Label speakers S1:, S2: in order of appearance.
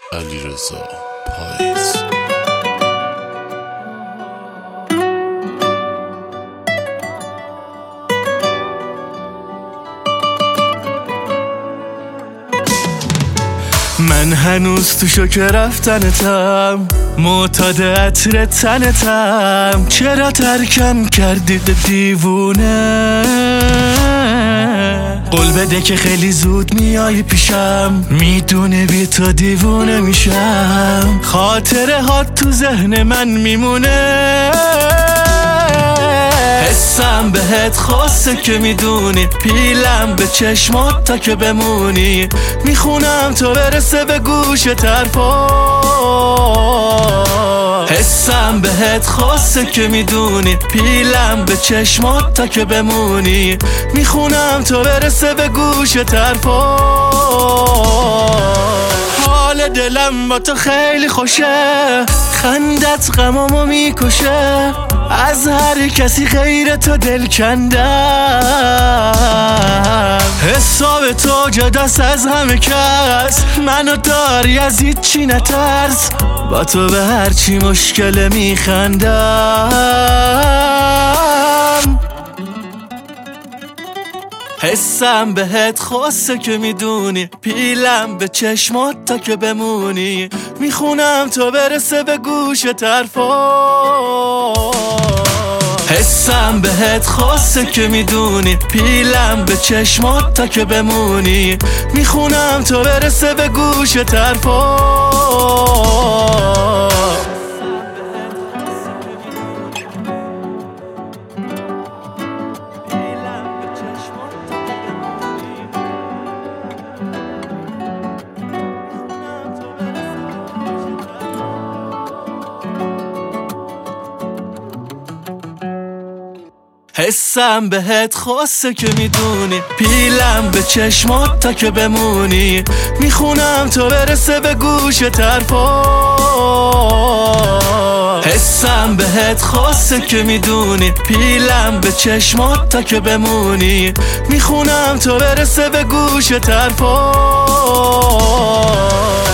S1: علیرضا پاییز.
S2: من هنوز تو شوک رفتنتم، معتاد عطر تنتم. چرا ترکم کردی دیوونه؟ قول بده که خیلی زود میای پیشم، میدونه بی تو دیوونه میشم. خاطره ها تو ذهن من میمونه، حسم بهت خاصه که میدونی، پیلم به چشمات تا که بمونی. میخونم تو برسه به گوش طرفا، حسم بهت خاصه که میدونی، پیلم به چشمات تا که بمونی. میخونم تو برسه به گوش طرفا. حال دلم با تو خیلی خوشه، خندت غمامو میکشه. از هر کسی غیر تو دل کندم، حساب تو جداست از همه کس. منو داری از هیچی نترس، با تو به هرچی مشکل میخندم. حسم بهت خاصه که میدونی، پیلم به چشمات تا که بمونی. میخونم تو برسه به گوش طرفا، حسم بهت خاصه که میدونی، پیلم به چشمات تا که بمونی. میخونم تو برسه به گوش طرفا. حسم بهت خاصه که میدونی، پیلم به چشمات تا که بمونی. میخونم تو برسه به گوش طرفا، حسم بهت خاصه که میدونی، پیلم به چشمات تا که بمونی. میخونم تو برسه به گوش طرفا.